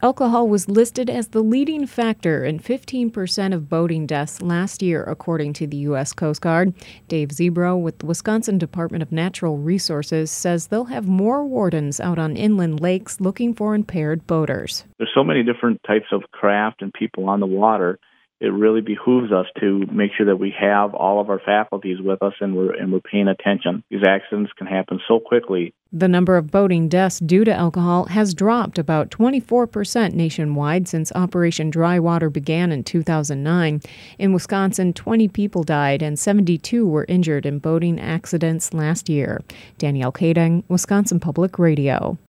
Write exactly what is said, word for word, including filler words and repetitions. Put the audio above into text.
Alcohol was listed as the leading factor in fifteen percent of boating deaths last year, according to the U S Coast Guard. Dave Zebro with the Wisconsin Department of Natural Resources says they'll have more wardens out on inland lakes looking for impaired boaters. There's so many different types of craft and people on the water. It really behooves us to make sure that we have all of our faculties with us and we're and we're paying attention. These accidents can happen so quickly. The number of boating deaths due to alcohol has dropped about twenty-four percent nationwide since Operation Dry Water began in two thousand nine. In Wisconsin, twenty people died and seventy-two were injured in boating accidents last year. Danielle Kading, Wisconsin Public Radio.